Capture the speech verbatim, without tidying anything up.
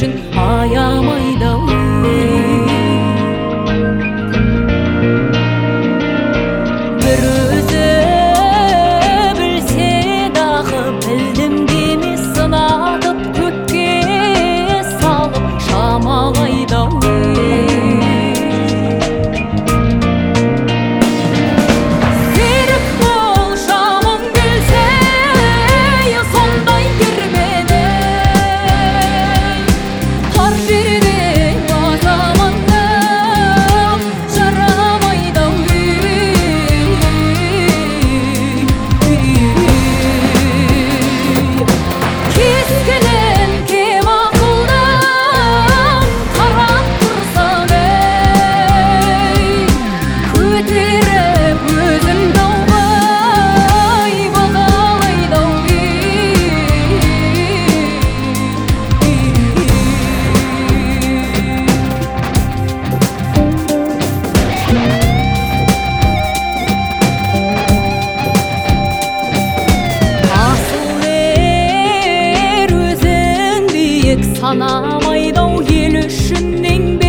үшін аямайды ау. Бір өзі білсе дағы білдім деме сынатып көкке салып шамалайды ау. Серік бол жаман келсе сондай кермені тар жерден азаматты жарамайды ау. Кескілін кем ақылдан қарап тұрсам ей, көтеріп өзін даубай бағалайды ау. Асыл ер өзін биік санамайды ау. Ел үшін еңбек